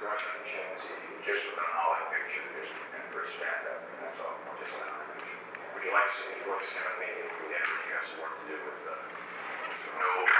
running on the chance he just with an all-in picture, just for a stand-up, and that's all, just a nomination. Would you like to see these books, Timothy, if we have any work to do with No.